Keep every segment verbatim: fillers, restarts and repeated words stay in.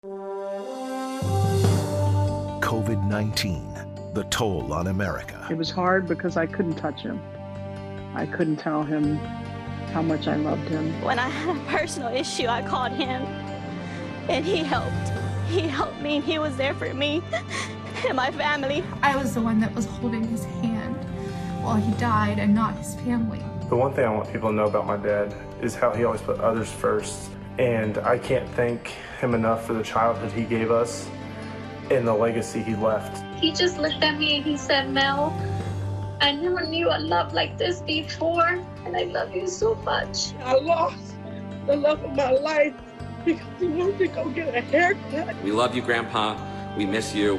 COVID nineteen, the toll on America. It was hard because I couldn't touch him. I couldn't tell him how much I loved him. When I had a personal issue, I called him, and he helped. He helped me, and he was there for me and my family. I was the one that was holding his hand while he died and not his family. The one thing I want people to know about my dad is how he always put others first. And I can't thank him enough for the childhood he gave us and the legacy he left. He just looked at me and he said, Mel, I never knew a love like this before, and I love you so much. I lost the love of my life because he wanted to go get a haircut. We love you, Grandpa. We miss you,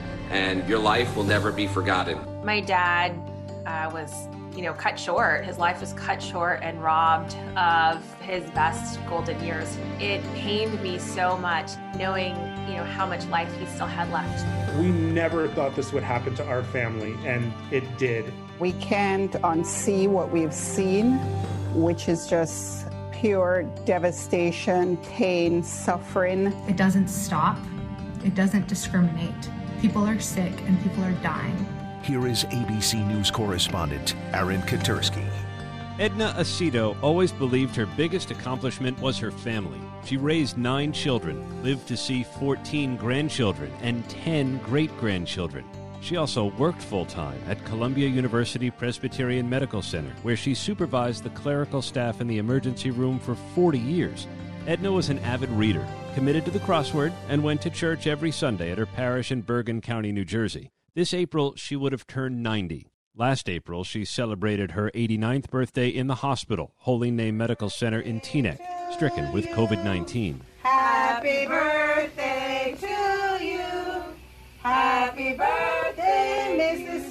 and your life will never be forgotten. My dad uh, was, you know, cut short. His life was cut short and robbed of his best golden years. It pained me so much knowing, you know, how much life he still had left. We never thought this would happen to our family, and it did. We can't unsee what we've seen, which is just pure devastation, pain, suffering. It doesn't stop. It doesn't discriminate. People are sick and people are dying. Here is A B C News correspondent Aaron Katursky. Edna Aceto always believed her biggest accomplishment was her family. She raised nine children, lived to see fourteen grandchildren, and ten great-grandchildren. She also worked full-time at Columbia University Presbyterian Medical Center, where she supervised the clerical staff in the emergency room for forty years. Edna was an avid reader, committed to the crossword, and went to church every Sunday at her parish in Bergen County, New Jersey. This April, she would have turned ninety. Last April, she celebrated her eighty-ninth birthday in the hospital, Holy Name Medical Center in Teaneck, stricken with COVID nineteen. Happy birthday to you. Happy birthday, Mister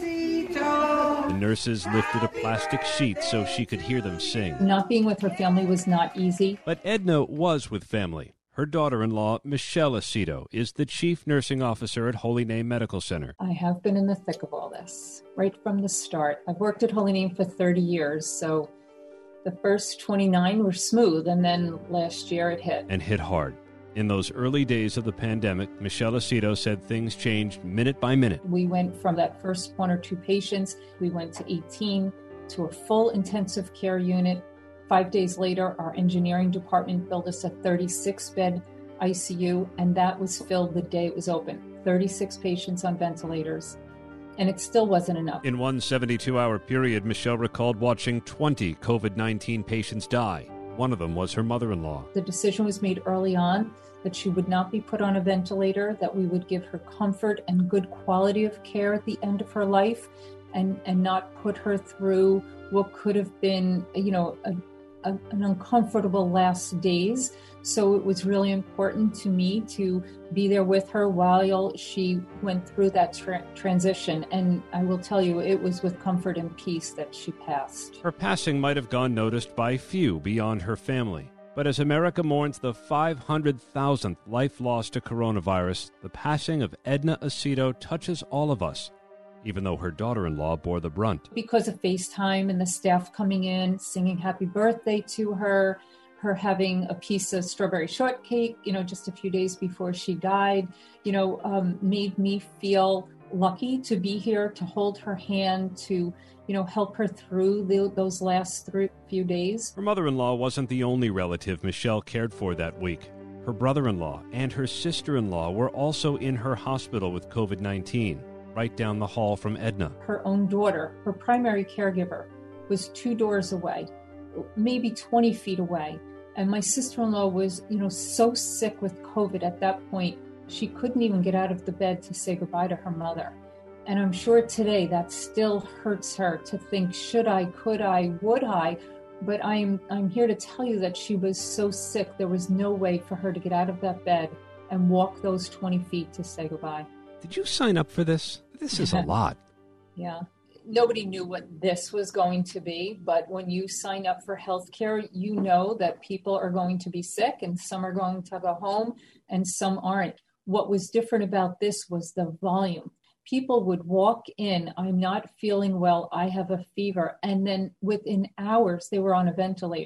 Cito. The nurses lifted a plastic sheet so she could hear them sing. Not being with her family was not easy. But Edna was with family. Her daughter-in-law, Michelle Aceto, is the chief nursing officer at Holy Name Medical Center. I have been in the thick of all this, right from the start. I've worked at Holy Name for thirty years, so the first twenty-nine were smooth, and then last year it hit. And hit hard. In those early days of the pandemic, Michelle Aceto said things changed minute by minute. We went from that first one or two patients, we went to eighteen, to a full intensive care unit. Five days later, our engineering department built us a thirty-six bed I C U, and that was filled the day it was open. thirty-six patients on ventilators, and it still wasn't enough. In one seventy-two hour period, Michelle recalled watching twenty COVID nineteen patients die. One of them was her mother-in-law. The decision was made early on that she would not be put on a ventilator, that we would give her comfort and good quality of care at the end of her life, and, and not put her through what could have been, you know, a A, an uncomfortable last days. So it was really important to me to be there with her while she went through that tra- transition. And I will tell you, it was with comfort and peace that she passed. Her passing might have gone noticed by few beyond her family. But as America mourns the five hundred thousandth life lost to coronavirus, the passing of Edna Aceto touches all of us, even though her daughter-in-law bore the brunt. Because of FaceTime and the staff coming in, singing happy birthday to her, her having a piece of strawberry shortcake, you know, just a few days before she died, you know, um, made me feel lucky to be here, to hold her hand, to, you know, help her through the, those last three, few days. Her mother-in-law wasn't the only relative Michelle cared for that week. Her brother-in-law and her sister-in-law were also in her hospital with COVID nineteen. Right down the hall from Edna. Her own daughter, her primary caregiver, was two doors away, maybe twenty feet away. And my sister-in-law was, you know, so sick with COVID at that point, she couldn't even get out of the bed to say goodbye to her mother. And I'm sure today that still hurts her to think, should I, could I, would I? But I'm I'm here to tell you that she was so sick, there was no way for her to get out of that bed and walk those twenty feet to say goodbye. Did you sign up for this? This is a lot. Yeah. Nobody knew what this was going to be, but when you sign up for healthcare, you know that people are going to be sick and some are going to go home and some aren't. What was different about this was the volume. People would walk in, I'm not feeling well, I have a fever, and then within hours they were on a ventilator.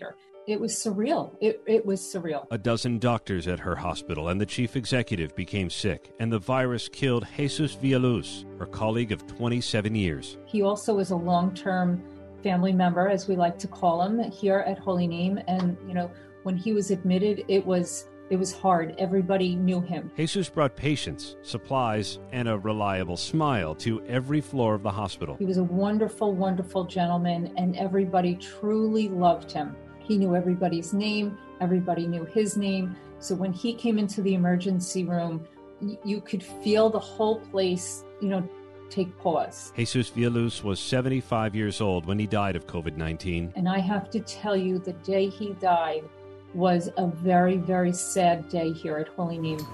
it was surreal. It, it was surreal. A dozen doctors at her hospital and the chief executive became sick, and the virus killed Jesus Villaluz, her colleague of twenty-seven years. He also is a long-term family member, as we like to call him, here at Holy Name. And, you know, when he was admitted, it was it was hard. Everybody knew him. Jesus brought patience, supplies, and a reliable smile to every floor of the hospital. He was a wonderful, wonderful gentleman, and everybody truly loved him. He knew everybody's name. Everybody knew his name. So when he came into the emergency room, y- you could feel the whole place, you know, take pause. Jesus Villaluz was seventy-five years old when he died of covid nineteen. And I have to tell you, the day he died was a very, very sad day here at Holy Name.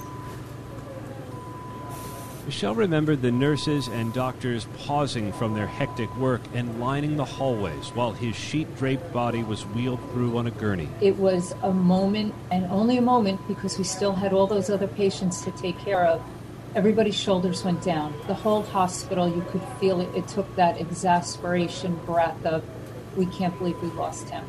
Michelle remembered the nurses and doctors pausing from their hectic work and lining the hallways while his sheet-draped body was wheeled through on a gurney. It was a moment, and only a moment, because we still had all those other patients to take care of. Everybody's shoulders went down. The whole hospital, you could feel it. It took that exasperation breath of, we can't believe we lost him.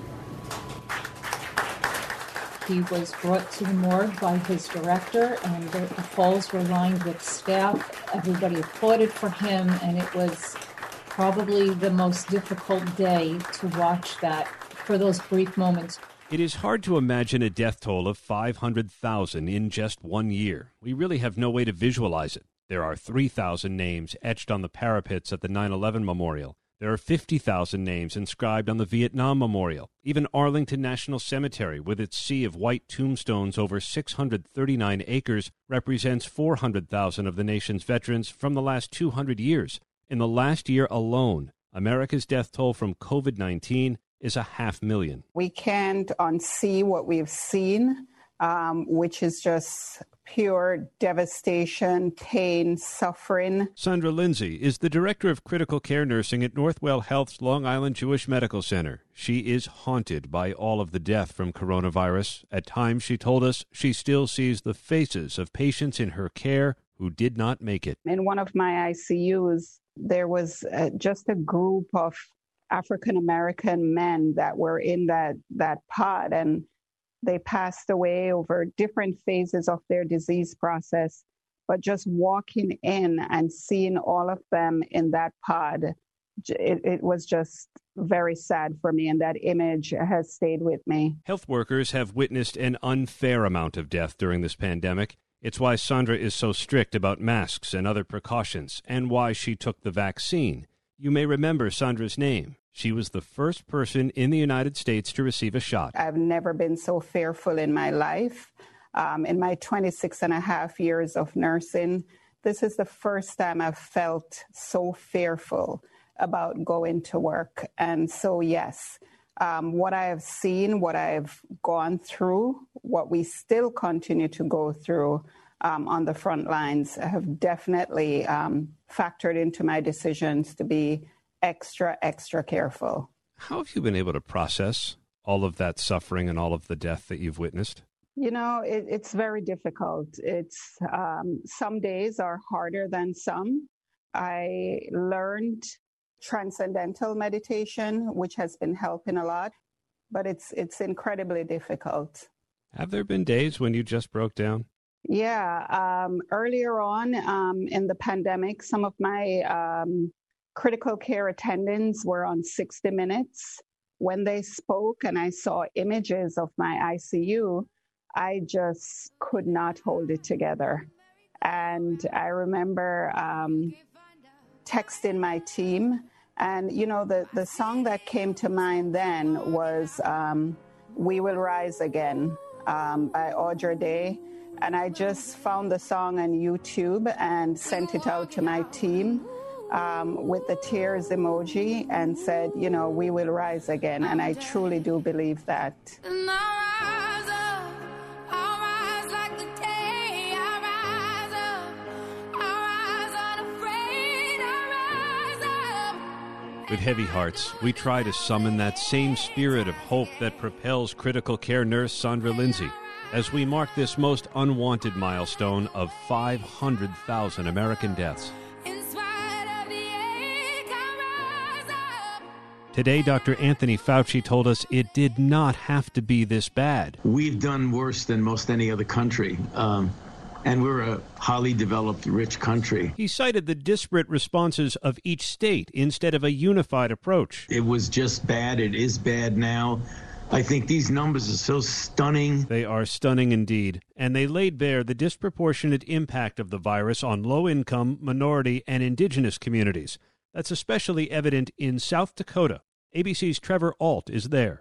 He was brought to the morgue by his director, and the, the halls were lined with staff. Everybody applauded for him, and it was probably the most difficult day to watch that for those brief moments. It is hard to imagine a death toll of five hundred thousand in just one year. We really have no way to visualize it. There are three thousand names etched on the parapets at the nine eleven Memorial. There are fifty thousand names inscribed on the Vietnam Memorial. Even Arlington National Cemetery, with its sea of white tombstones over six hundred thirty-nine acres, represents four hundred thousand of the nation's veterans from the last two hundred years. In the last year alone, America's death toll from covid nineteen is a half million. We can't unsee what we've seen, um, which is just pure devastation, pain, suffering. Sandra Lindsay is the director of critical care nursing at Northwell Health's Long Island Jewish Medical Center. She is haunted by all of the death from coronavirus. At times, she told us, she still sees the faces of patients in her care who did not make it. In one of my I C Us, there was uh, just a group of African-American men that were in that, that pod, and they passed away over different phases of their disease process. But just walking in and seeing all of them in that pod, it, it was just very sad for me, and that image has stayed with me. Health workers have witnessed an unfair amount of death during this pandemic. It's why Sandra is so strict about masks and other precautions, and why she took the vaccine. You may remember Sandra's name. She was the first person in the United States to receive a shot. I've never been so fearful in my life. Um, in my twenty-six and a half years of nursing, this is the first time I've felt so fearful about going to work. And so, yes, um, what I have seen, what I've gone through, what we still continue to go through um, on the front lines have definitely um, factored into my decisions to be extra, extra careful. How have you been able to process all of that suffering and all of the death that you've witnessed? You know, it, it's very difficult. It's um, some days are harder than some. I learned transcendental meditation, which has been helping a lot, but it's it's incredibly difficult. Have there been days when you just broke down? Yeah. Um, earlier on um, in the pandemic, some of my um, critical care attendants were on sixty minutes. When they spoke and I saw images of my I C U, I just could not hold it together. And I remember um, texting my team. And, you know, the, the song that came to mind then was um, We Will Rise Again um, by Audra Day. And I just found the song on YouTube and sent it out to my team um, with the tears emoji and said, you know, we will rise again. And I truly do believe that. With heavy hearts, we try to summon that same spirit of hope that propels critical care nurse Sandra Lindsay as we mark this most unwanted milestone of five hundred thousand American deaths. Today, Doctor Anthony Fauci told us it did not have to be this bad. We've done worse than most any other country. Um, And we're a highly developed, rich country. He cited the disparate responses of each state instead of a unified approach. It was just bad. It is bad now. I think these numbers are so stunning. They are stunning indeed. And they laid bare the disproportionate impact of the virus on low-income, minority, and indigenous communities. That's especially evident in South Dakota. A B C's Trevor Ault is there.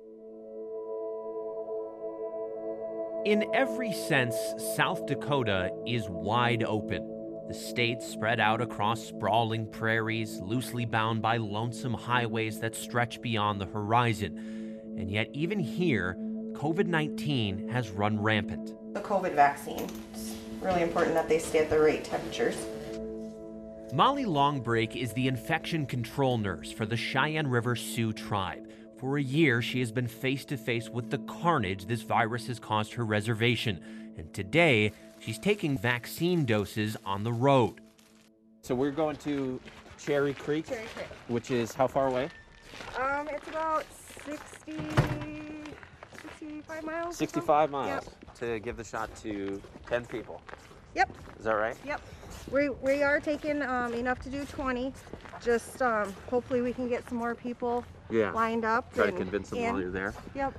In every sense, South Dakota is wide open. The state spread out across sprawling prairies, loosely bound by lonesome highways that stretch beyond the horizon. And yet, even here, COVID nineteen has run rampant. The COVID vaccine, it's really important that they stay at the right temperatures. Molly Longbreak is the infection control nurse for the Cheyenne River Sioux tribe. For a year, she has been face-to-face with the carnage this virus has caused her reservation. And today, she's taking vaccine doses on the road. So we're going to Cherry Creek, Cherry Creek. Which is how far away? Um, it's about sixty, sixty-five miles. sixty-five miles. Yep. To give the shot to ten people. Yep. Is that right? Yep. We, we are taking um, enough to do twenty. Just um, hopefully we can get some more people yeah. lined up. Try and, to convince them and, while you're there. Yep.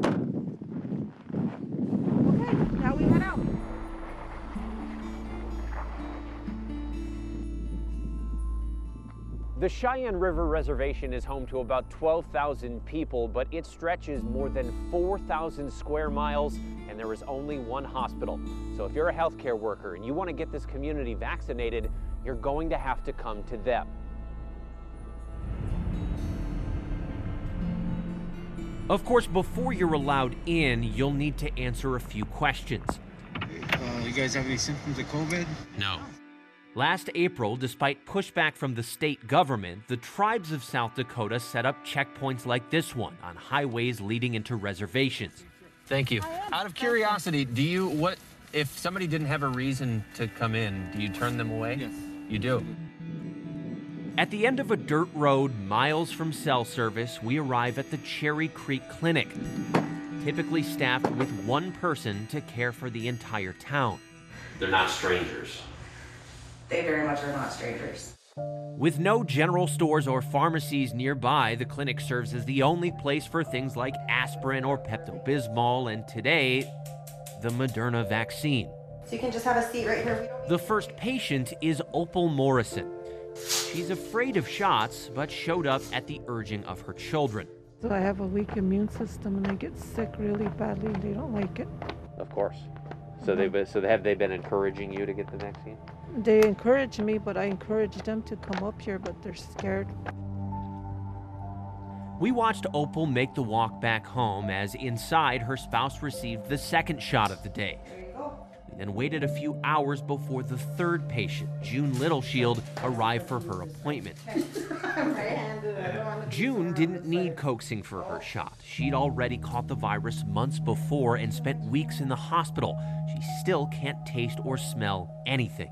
Okay, now we head out. The Cheyenne River Reservation is home to about twelve thousand people, but it stretches more than four thousand square miles, and there is only one hospital. So if you're a healthcare worker and you want to get this community vaccinated, you're going to have to come to them. Of course, before you're allowed in, you'll need to answer a few questions. Uh, you guys have any symptoms of COVID? No. Last April, despite pushback from the state government, the tribes of South Dakota set up checkpoints like this one on highways leading into reservations. Thank you. Out of curiosity, do you, what, if somebody didn't have a reason to come in, do you turn them away? Yes. You do? At the end of a dirt road miles from cell service, we arrive at the Cherry Creek Clinic, typically staffed with one person to care for the entire town. They're not strangers. They very much are not strangers. With no general stores or pharmacies nearby, the clinic serves as the only place for things like aspirin or Pepto-Bismol, and today, the Moderna vaccine. So you can just have a seat right here. We don't The first patient is Opal Morrison. She's afraid of shots, but showed up at the urging of her children. So I have a weak immune system and I get sick really badly and they don't like it. Of course. So they've been, so have they been encouraging you to get the vaccine? They encourage me, but I encourage them to come up here, but they're scared. We watched Opal make the walk back home as inside her spouse received the second shot of the day. We then waited a few hours before the third patient, June Littleshield, arrived for her appointment. June didn't need coaxing for her shot. She'd already caught the virus months before and spent weeks in the hospital. She still can't taste or smell anything.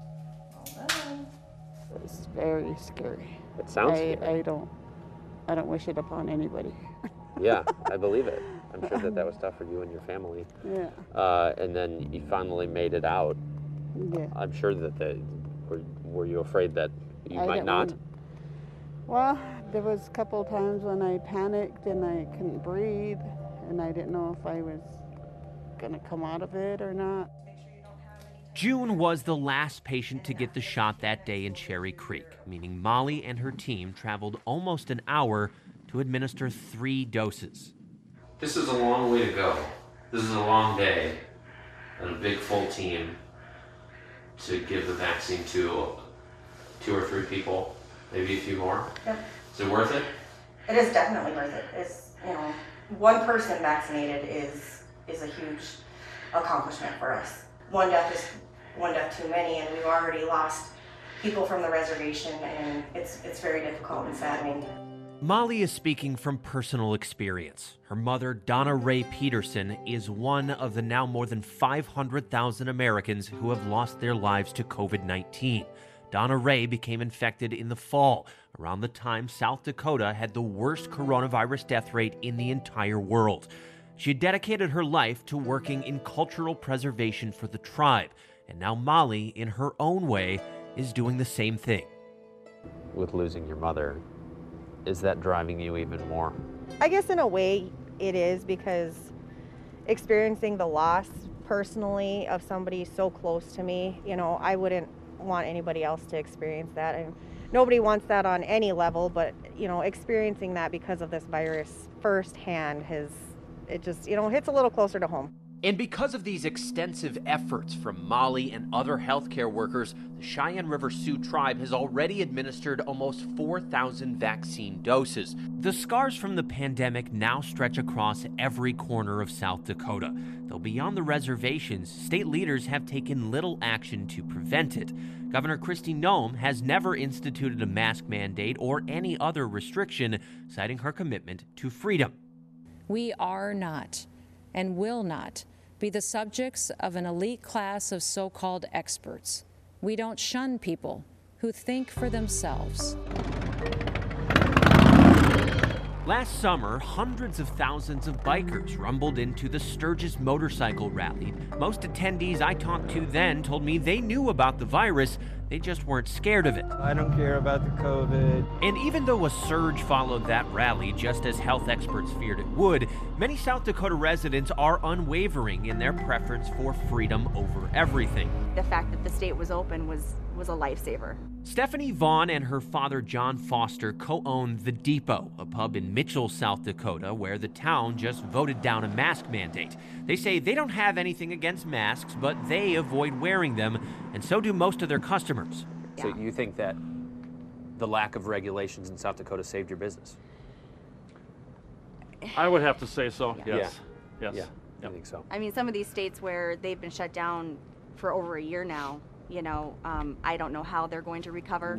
It's very scary. It sounds I, scary. I don't, I don't wish it upon anybody. Yeah, I believe it. I'm sure that that was tough for you and your family. Yeah. Uh, and then you finally made it out. Yeah. I'm sure that the, were, were you afraid that you I might didn't not? want- Well, there was a couple of times when I panicked and I couldn't breathe, and I didn't know if I was gonna come out of it or not. June was the last patient to get the shot that day in Cherry Creek, meaning Molly and her team traveled almost an hour to administer three doses. This is a long way to go. This is a long day and a big full team to give the vaccine to two or three people, maybe a few more. Yep. Is it worth it? It is definitely worth it. It's, you know, one person vaccinated is is a huge accomplishment for us. One death is one death too many, and we've already lost people from the reservation, and it's it's very difficult and saddening. Molly is speaking from personal experience. Her mother, Donna Ray Peterson, is one of the now more than five hundred thousand Americans who have lost their lives to COVID nineteen. Donna Ray became infected in the fall, around the time South Dakota had the worst coronavirus death rate in the entire world. She had dedicated her life to working in cultural preservation for the tribe, and now Molly, in her own way, is doing the same thing. With losing your mother, is that driving you even more? I guess in a way it is, because experiencing the loss personally of somebody so close to me, you know, I wouldn't want anybody else to experience that. And nobody wants that on any level, but, you know, experiencing that because of this virus firsthand has, it just, you know, hits a little closer to home. And because of these extensive efforts from Molly and other healthcare workers, the Cheyenne River Sioux tribe has already administered almost four thousand vaccine doses. The scars from the pandemic now stretch across every corner of South Dakota. Though beyond the reservations, state leaders have taken little action to prevent it. Governor Kristi Noem has never instituted a mask mandate or any other restriction, citing her commitment to freedom. We are not and will not be the subjects of an elite class of so-called experts. We don't shun people who think for themselves. Last summer, hundreds of thousands of bikers rumbled into the Sturgis motorcycle rally. Most attendees I talked to then told me they knew about the virus, they just weren't scared of it. I don't care about the COVID. And even though a surge followed that rally, just as health experts feared it would, many South Dakota residents are unwavering in their preference for freedom over everything. The fact that the state was open was, was a lifesaver. Stephanie Vaughn and her father, John Foster, co-own The Depot, a pub in Mitchell, South Dakota, where the town just voted down a mask mandate. They say they don't have anything against masks, but they avoid wearing them, and so do most of their customers. So you think that the lack of regulations in South Dakota saved your business? I would have to say so, Yeah. yes. Yeah. Yes. Yeah, I think so. I mean, some of these states where they've been shut down for over a year now, you know, um, I don't know how they're going to recover.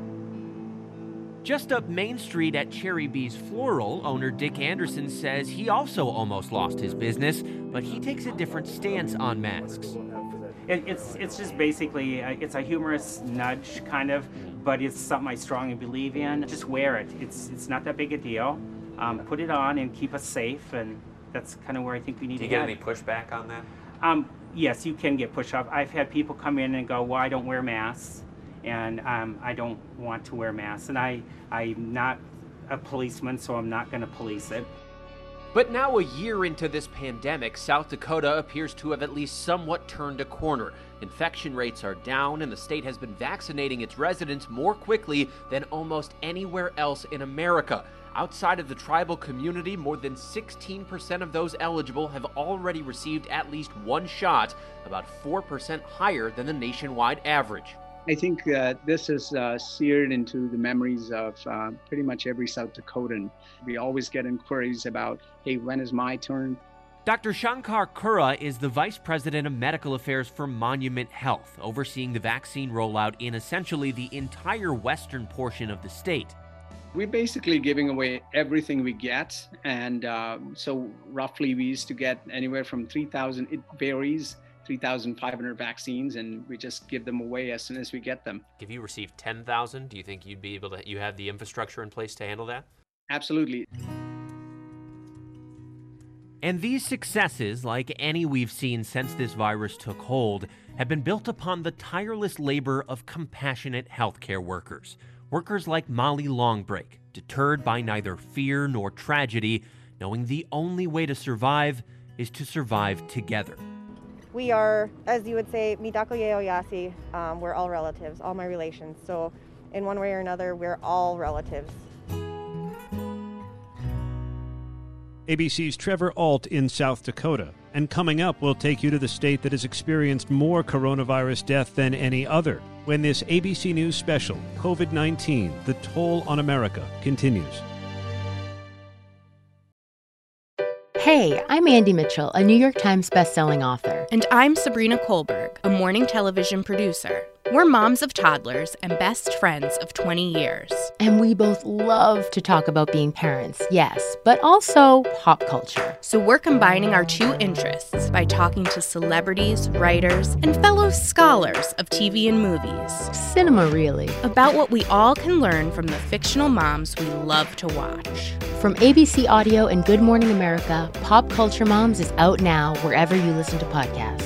Just up Main Street at Cherry Bee's Floral, owner Dick Anderson says he also almost lost his business, but he takes a different stance on masks. It, it's it's just basically a, it's a humorous nudge, kind of, but it's something I strongly believe in. Just wear it. It's it's not that big a deal. Um, put it on and keep us safe, and that's kind of where I think we need Do you to get head. any pushback on that? Um, yes, you can get push up. I've had people come in and go, "Well, I don't wear masks, and um, I don't want to wear masks," and I I'm not a policeman, so I'm not going to police it. But now, a year into this pandemic, South Dakota appears to have at least somewhat turned a corner. Infection rates are down, and the state has been vaccinating its residents more quickly than almost anywhere else in America. Outside of the tribal community, more than sixteen percent of those eligible have already received at least one shot, about four percent higher than the nationwide average. I think that this is uh, seared into the memories of uh, pretty much every South Dakotan. We always get inquiries about, hey, when is my turn? Doctor Shankar Kura is the Vice President of Medical Affairs for Monument Health, overseeing the vaccine rollout in essentially the entire western portion of the state. We're basically giving away everything we get. And uh, so roughly we used to get anywhere from three thousand, it varies, three thousand five hundred vaccines, and we just give them away as soon as we get them. If you received ten thousand, do you think you'd be able to, you have the infrastructure in place to handle that? Absolutely. And these successes, like any we've seen since this virus took hold, have been built upon the tireless labor of compassionate healthcare workers. Workers like Molly Longbreak, deterred by neither fear nor tragedy, knowing the only way to survive is to survive together. We are, as you would say, Midako Yeo Yasi. Um, we're all relatives, all my relations. So in one way or another, we're all relatives. A B C's Trevor Ault in South Dakota. And coming up, we'll take you to the state that has experienced more coronavirus death than any other, when this A B C News special, COVID nineteen, The Toll on America, continues. Hey, I'm Andy Mitchell, a New York Times bestselling author. And I'm Sabrina Kohlberg, a morning television producer. We're moms of toddlers and best friends of twenty years. And we both love to talk about being parents, yes, but also pop culture. So we're combining our two interests by talking to celebrities, writers, and fellow scholars of T V and movies. Cinema, really. About what we all can learn from the fictional moms we love to watch. From A B C Audio and Good Morning America, Pop Culture Moms is out now wherever you listen to podcasts.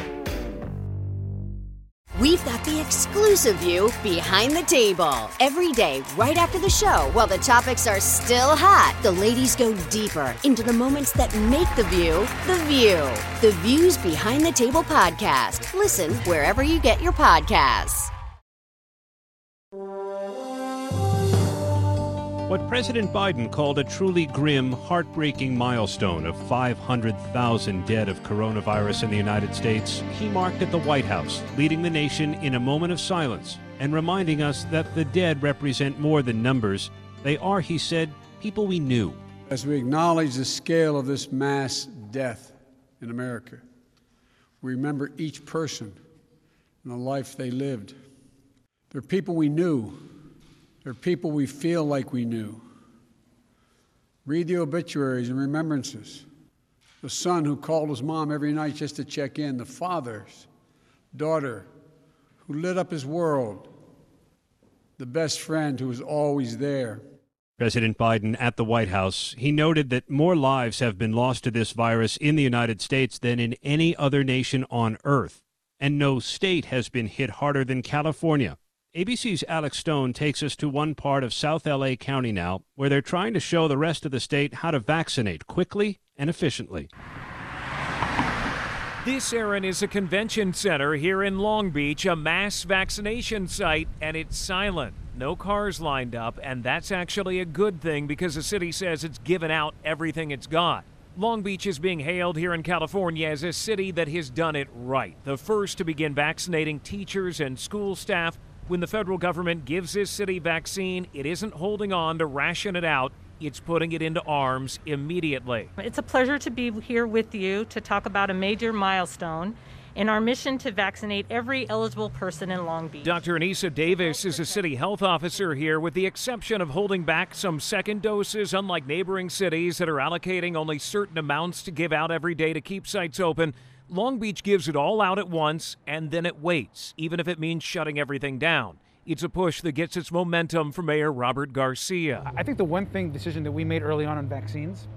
We've got the exclusive view behind the table. Every day, right after the show, while the topics are still hot, the ladies go deeper into the moments that make the view the view. The Views Behind the Table podcast. Listen wherever you get your podcasts. What President Biden called a truly grim, heartbreaking milestone of five hundred thousand dead of coronavirus in the United States, he marked at the White House, leading the nation in a moment of silence and reminding us that the dead represent more than numbers. They are, he said, people we knew. As we acknowledge the scale of this mass death in America, we remember each person and the life they lived. They're people we knew. They're people we feel like we knew. Read the obituaries and remembrances. The son who called his mom every night just to check in. The father's daughter who lit up his world. The best friend who was always there. President Biden at the White House, he noted that more lives have been lost to this virus in the United States than in any other nation on earth. And no state has been hit harder than California. A B C's Alex Stone takes us to one part of South L A County now, where they're trying to show the rest of the state how to vaccinate quickly and efficiently. This, Aaron, is a convention center here in Long Beach, a mass vaccination site, and it's silent. No cars lined up, and that's actually a good thing because the city says it's given out everything it's got. Long Beach is being hailed here in California as a city that has done it right, the first to begin vaccinating teachers and school staff. When the federal government gives this city vaccine, it isn't holding on to ration it out. It's putting it into arms immediately. It's a pleasure to be here with you to talk about a major milestone in our mission to vaccinate every eligible person in Long Beach. Doctor Anissa Davis is a city health officer here, with the exception of holding back some second doses, unlike neighboring cities that are allocating only certain amounts to give out every day to keep sites open. Long Beach gives it all out at once, and then it waits, even if it means shutting everything down. It's a push that gets its momentum from Mayor Robert Garcia. I think the one thing decision that we made early on on vaccines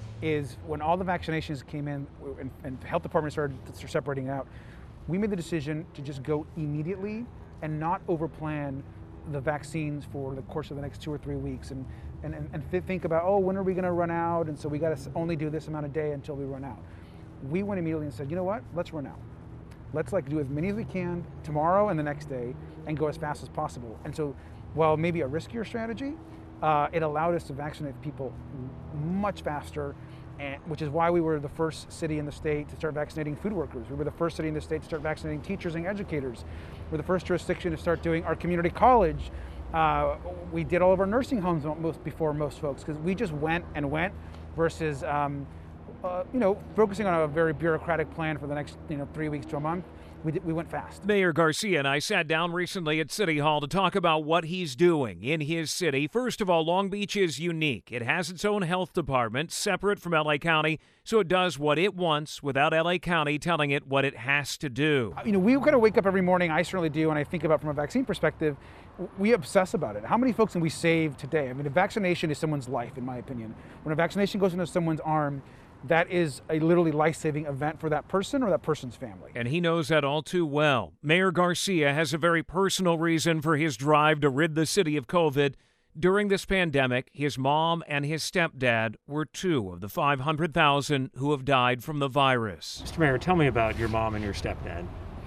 is when all the vaccinations came in and, and the health department started separating out, we made the decision to just go immediately and not overplan the vaccines for the course of the next two or three weeks and, and, and, and think about, oh, when are we going to run out? And so we got to only do this amount of day until we run out. We went immediately and said, you know what, let's run out. Let's like do as many as we can tomorrow and the next day and go as fast as possible. And so while maybe a riskier strategy, uh, it allowed us to vaccinate people much faster, and, which is why we were the first city in the state to start vaccinating food workers. We were the first city in the state to start vaccinating teachers and educators. We're the first jurisdiction to start doing our community college. Uh, we did all of our nursing homes most before most folks, because we just went and went versus um, Uh, you know, focusing on a very bureaucratic plan for the next, you know, three weeks to a month. We, did, we went fast. Mayor Garcia and I sat down recently at City Hall to talk about what he's doing in his city. First of all, Long Beach is unique. It has its own health department, separate from L A County, so it does what it wants without L A County telling it what it has to do. You know, we kind of wake up every morning, I certainly do, and I think about from a vaccine perspective, we obsess about it. How many folks can we save today? I mean, a vaccination is someone's life, in my opinion. When a vaccination goes into someone's arm, that is a literally life-saving event for that person or that person's family. And he knows that all too well. Mayor Garcia has a very personal reason for his drive to rid the city of COVID. During this pandemic, his mom and his stepdad were two of the five hundred thousand who have died from the virus. Mister Mayor, tell me about your mom and your stepdad.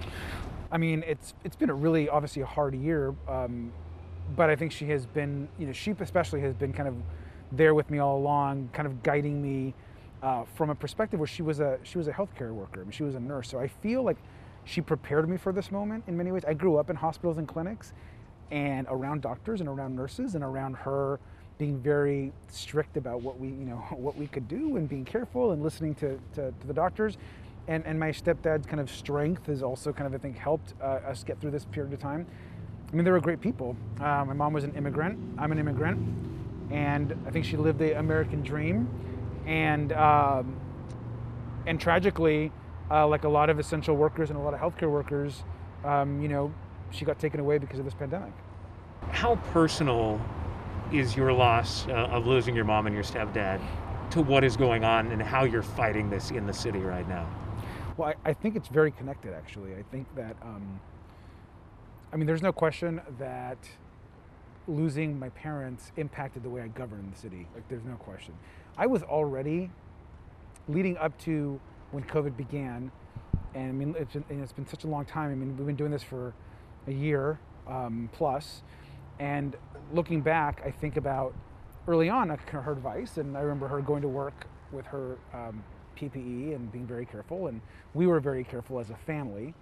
I mean, it's it's been a really, obviously a hard year, um, but I think she has been, you know, she especially has been kind of there with me all along, kind of guiding me Uh, from a perspective where she was a she was a healthcare worker. I mean, she was a nurse, so I feel like she prepared me for this moment in many ways. I grew up in hospitals and clinics, and around doctors and around nurses, and around her being very strict about what we you know what we could do and being careful and listening to to, to the doctors. and, and my stepdad's kind of strength has also kind of, I think, helped uh, us get through this period of time. I mean, they were great people. Uh, my mom was an immigrant. I'm an immigrant. And I think she lived the American dream. And, um, and tragically, uh, like a lot of essential workers and a lot of healthcare workers, um, you know, she got taken away because of this pandemic. How personal is your loss uh, of losing your mom and your stepdad to what is going on and how you're fighting this in the city right now? Well, I, I think it's very connected, actually. I think that, um, I mean, there's no question that losing my parents impacted the way I govern in the city. Like, there's no question. I was already, leading up to when COVID began, and I mean, it's been, and it's been such a long time. I mean, we've been doing this for a year um, plus, and looking back, I think about early on, I her advice, and I remember her going to work with her um, P P E and being very careful, and we were very careful as a family.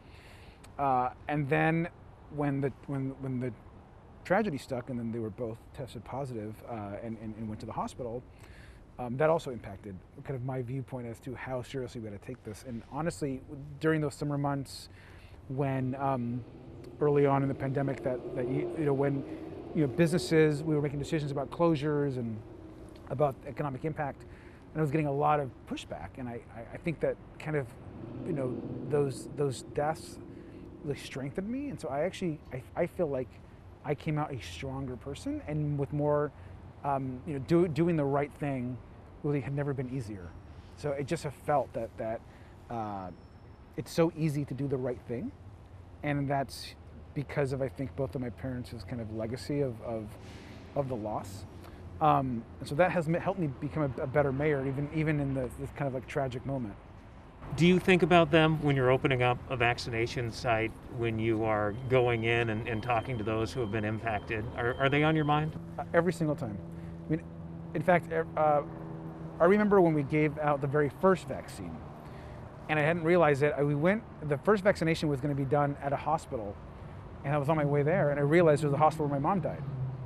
Uh, and then when the when when the tragedy stuck, and then they were both tested positive uh, and, and, and went to the hospital, um, that also impacted kind of my viewpoint as to how seriously we had to take this. And honestly, during those summer months, when um, early on in the pandemic, that that you, you know when you know businesses, we were making decisions about closures and about economic impact, and I was getting a lot of pushback. And I, I think that kind of you know those those deaths really strengthened me. And so I actually I, I feel like I came out a stronger person, and with more, um, you know, do, doing the right thing really had never been easier. So it just have felt that that uh, it's so easy to do the right thing, and that's because of I think both of my parents' kind of legacy of of, of the loss, um, and so that has helped me become a, a better mayor, even even in the, this kind of like tragic moment. Do you think about them when you're opening up a vaccination site, when you are going in and, and talking to those who have been impacted? Are, are they on your mind? Uh, every single time. I mean, in fact, uh, I remember when we gave out the very first vaccine, and I hadn't realized it. We went, the first vaccination was going to be done at a hospital, and I was on my way there, and I realized it was the hospital where my mom died.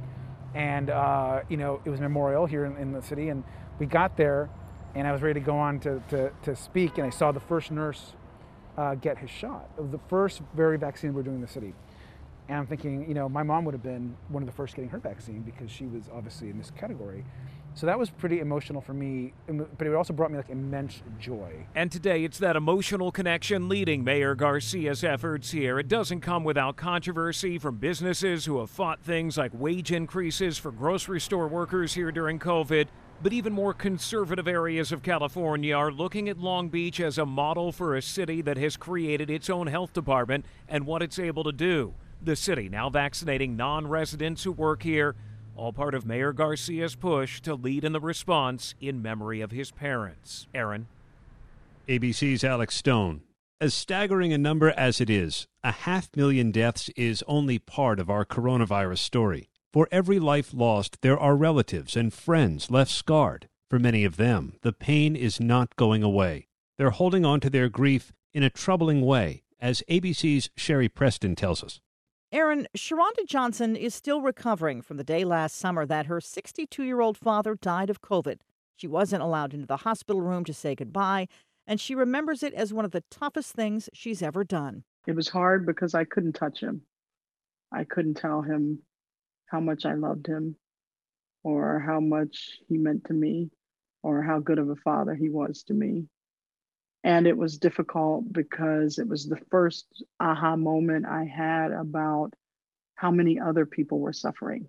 And, uh, you know, it was Memorial here in, in the city, and we got there, and I was ready to go on to, to, to speak, and I saw the first nurse uh, get his shot. It was the first very vaccine we were doing in the city. And I'm thinking, you know, my mom would have been one of the first getting her vaccine because she was obviously in this category. So that was pretty emotional for me, but it also brought me like immense joy. And today it's that emotional connection leading Mayor Garcia's efforts here. It doesn't come without controversy from businesses who have fought things like wage increases for grocery store workers here during COVID. But even more conservative areas of California are looking at Long Beach as a model for a city that has created its own health department and what it's able to do. The city now vaccinating non-residents who work here, all part of Mayor Garcia's push to lead in the response in memory of his parents. Aaron. A B C's Alex Stone. As staggering a number as it is, a half million deaths is only part of our coronavirus story. For every life lost, there are relatives and friends left scarred. For many of them, the pain is not going away. They're holding on to their grief in a troubling way, as A B C's Sherry Preston tells us. Aaron, Sharonda Johnson is still recovering from the day last summer that her sixty-two-year-old father died of COVID. She wasn't allowed into the hospital room to say goodbye, and she remembers it as one of the toughest things she's ever done. It was hard because I couldn't touch him. I couldn't tell him how much I loved him, or how much he meant to me, or how good of a father he was to me. And it was difficult because it was the first aha moment I had about how many other people were suffering.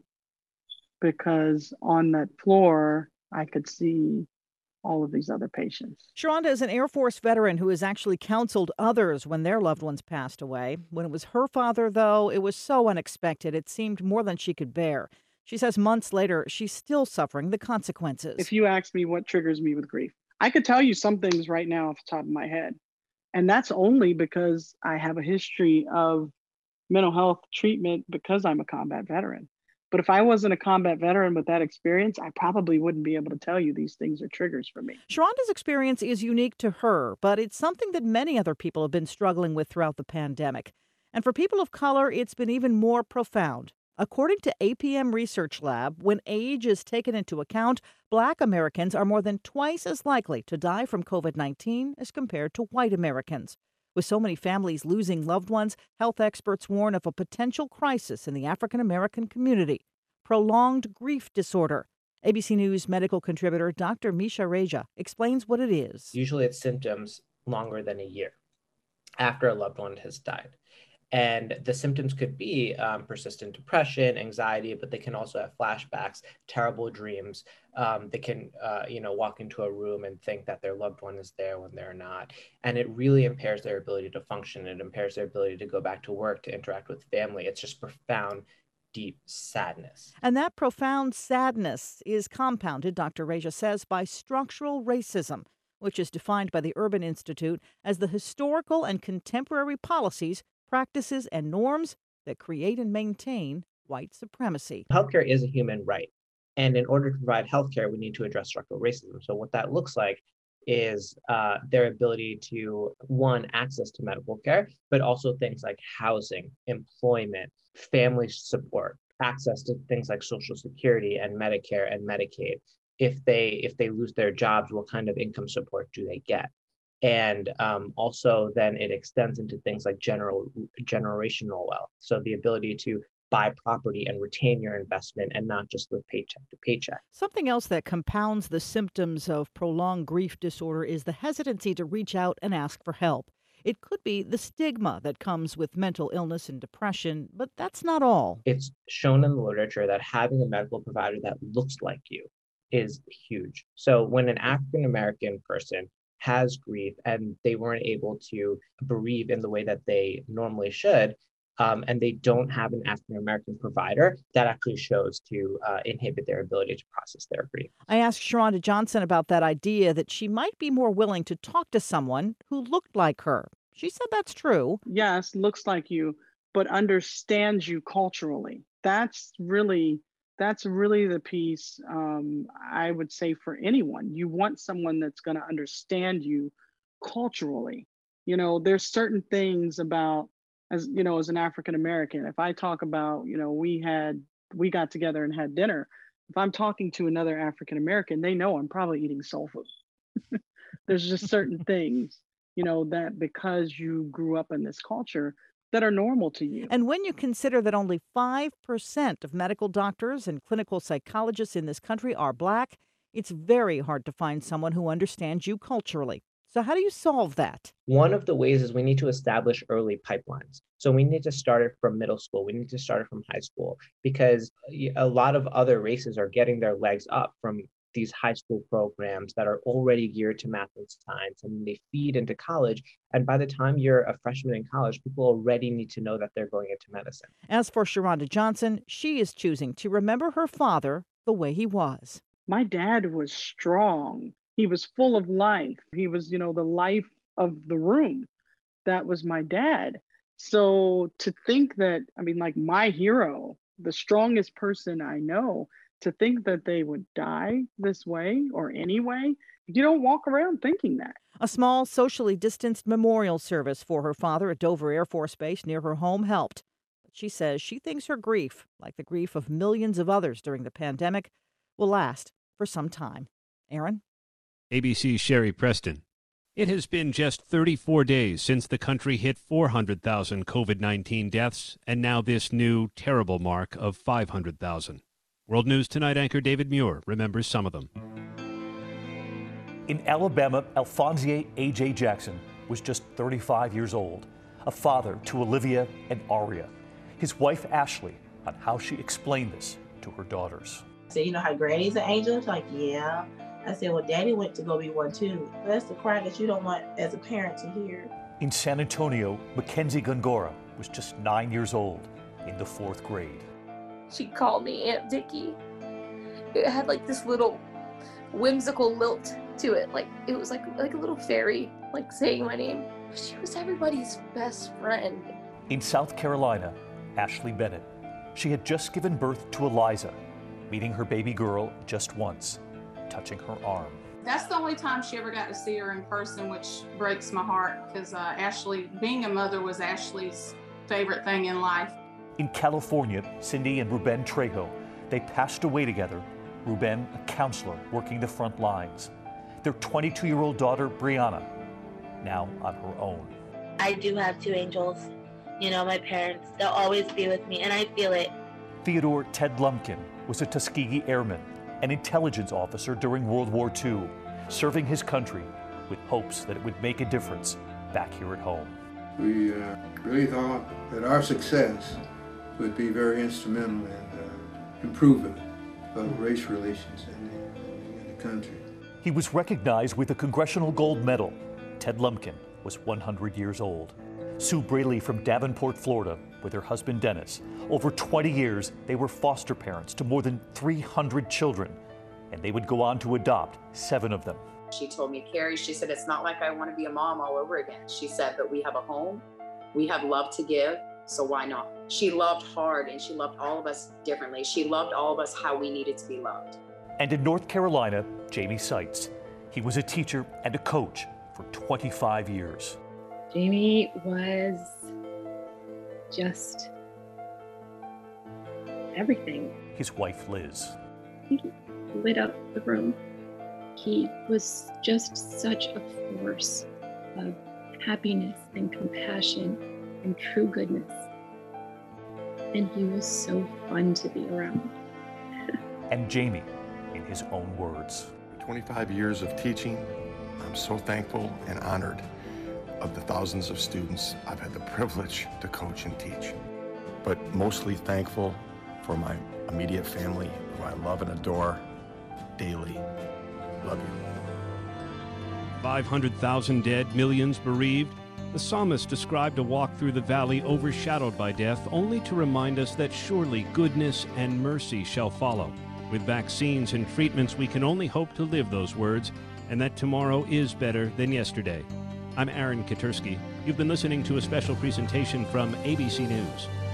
Because on that floor, I could see all of these other patients. Sharonda is an Air Force veteran who has actually counseled others when their loved ones passed away. When it was her father, though, it was so unexpected, it seemed more than she could bear. She says months later, she's still suffering the consequences. If you ask me what triggers me with grief, I could tell you some things right now off the top of my head. And that's only because I have a history of mental health treatment because I'm a combat veteran. But if I wasn't a combat veteran with that experience, I probably wouldn't be able to tell you these things are triggers for me. Sharonda's experience is unique to her, but it's something that many other people have been struggling with throughout the pandemic. And for people of color, it's been even more profound. According to A P M Research Lab, when age is taken into account, Black Americans are more than twice as likely to die from COVID nineteen as compared to white Americans. With so many families losing loved ones, health experts warn of a potential crisis in the African American community: prolonged grief disorder. A B C News medical contributor Doctor Misha Reja explains what it is. Usually it's symptoms longer than a year after a loved one has died. And the symptoms could be um, persistent depression, anxiety, but they can also have flashbacks, terrible dreams. Um, they can, uh, you know, walk into a room and think that their loved one is there when they're not. And it really impairs their ability to function. It impairs their ability to go back to work, to interact with family. It's just profound, deep sadness. And that profound sadness is compounded, Doctor Reja says, by structural racism, which is defined by the Urban Institute as the historical and contemporary policies, practices, and norms that create and maintain white supremacy. Healthcare is a human right. And in order to provide healthcare, we need to address structural racism. So what that looks like is uh, their ability to, one, access to medical care, but also things like housing, employment, family support, access to things like Social Security and Medicare and Medicaid. If they if they lose their jobs, what kind of income support do they get? And um, also then it extends into things like general generational wealth. So the ability to buy property and retain your investment and not just live paycheck to paycheck. Something else that compounds the symptoms of prolonged grief disorder is the hesitancy to reach out and ask for help. It could be the stigma that comes with mental illness and depression, but that's not all. It's shown in the literature that having a medical provider that looks like you is huge. So when an African American person has grief and they weren't able to bereave in the way that they normally should, um, and they don't have an African American provider, that actually shows to uh, inhibit their ability to process their grief. I asked Sharonda Johnson about that idea that she might be more willing to talk to someone who looked like her. She said that's true. Yes, looks like you, but understands you culturally. That's really That's really the piece, um, I would say, for anyone. You want someone that's going to understand you culturally. You know, there's certain things about, as you know, as an African American, if I talk about, you know, we had, we got together and had dinner, if I'm talking to another African American, they know I'm probably eating soul food. There's just certain things, you know, that because you grew up in this culture, that are normal to you. And when you consider that only five percent of medical doctors and clinical psychologists in this country are Black, it's very hard to find someone who understands you culturally. So how do you solve that? One of the ways is we need to establish early pipelines. So we need to start it from middle school. We need to start it from high school, because a lot of other races are getting their legs up from these high school programs that are already geared to math and science, and they feed into college. And by the time you're a freshman in college, people already need to know that they're going into medicine. As for Sharonda Johnson, she is choosing to remember her father the way he was. My dad was strong. He was full of life. He was, you know, the life of the room. That was my dad. So to think that, I mean, like my hero, the strongest person I know, to think that they would die this way or anyway, you don't walk around thinking that. A small, socially distanced memorial service for her father at Dover Air Force Base near her home helped. But she says she thinks her grief, like the grief of millions of others during the pandemic, will last for some time. Aaron? A B C's Sherry Preston. It has been just thirty-four days since the country hit four hundred thousand COVID nineteen deaths, and now this new, terrible mark of five hundred thousand. World News Tonight anchor David Muir remembers some of them. In Alabama, Alphonsier A J Jackson was just thirty-five years old, a father to Olivia and Aria. His wife, Ashley, on how she explained this to her daughters. I said, you know how Granny's an angel? She's like, yeah. I said, well, Daddy went to go be one too. That's the cry that you don't want as a parent to hear. In San Antonio, Mackenzie Gongora was just nine years old in the fourth grade. She called me Aunt Dickie. It had like this little whimsical lilt to it. Like it was like like a little fairy, like saying my name. She was everybody's best friend. In South Carolina, Ashley Bennett. She had just given birth to Eliza, meeting her baby girl just once, touching her arm. That's the only time she ever got to see her in person, which breaks my heart because uh, Ashley, being a mother was Ashley's favorite thing in life. In California, Cindy and Ruben Trejo, they passed away together. Ruben, a counselor working the front lines. Their twenty-two-year-old daughter, Brianna, now on her own. I do have two angels. You know, my parents, they'll always be with me, and I feel it. Theodore Ted Lumpkin was a Tuskegee Airman, an intelligence officer during World War Two, serving his country with hopes that it would make a difference back here at home. We uh, really thought that our success would be very instrumental in uh, improving of race relations in the, in the country. He was recognized with a Congressional Gold Medal. Ted Lumpkin was one hundred years old. Sue Braley from Davenport, Florida, with her husband Dennis. Over twenty years, they were foster parents to more than three hundred children, and they would go on to adopt seven of them. She told me, Carrie, she said, it's not like I want to be a mom all over again. She said, but we have a home, we have love to give, so why not? She loved hard, and she loved all of us differently. She loved all of us how we needed to be loved. And in North Carolina, Jamie Seitz. He was a teacher and a coach for twenty-five years. Jamie was just everything. His wife, Liz. He lit up the room. He was just such a force of happiness and compassion and true goodness. And he was so fun to be around. And Jamie, in his own words. twenty-five years of teaching, I'm so thankful and honored of the thousands of students I've had the privilege to coach and teach. But mostly thankful for my immediate family, who I love and adore daily. Love you. five hundred thousand dead, millions bereaved. The psalmist described a walk through the valley overshadowed by death, only to remind us that surely goodness and mercy shall follow. With vaccines and treatments, we can only hope to live those words, and that tomorrow is better than yesterday. I'm Aaron Katersky. You've been listening to a special presentation from A B C News.